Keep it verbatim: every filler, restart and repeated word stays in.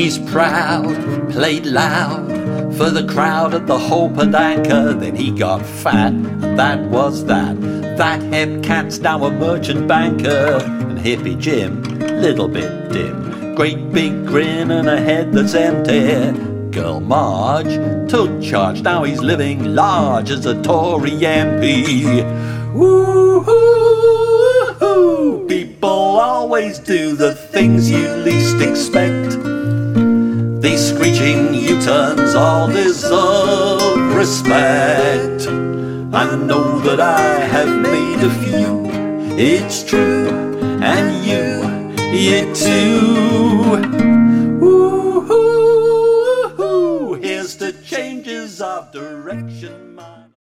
He's proud, played loud for the crowd at the Hope and Anchor. Then he got fat, and that was that. That hep cat's now a merchant banker. And hippie Jim, little bit dim, great big grin and a head that's empty. Girl Marge took charge, now he's living large as a Tory M P. Woo-hoo, people always do the things you least expect. These screeching U-turns all deserve respect. I know that I have made a few, it's true, and you, you too. Woo-hoo, here's to changes of direction.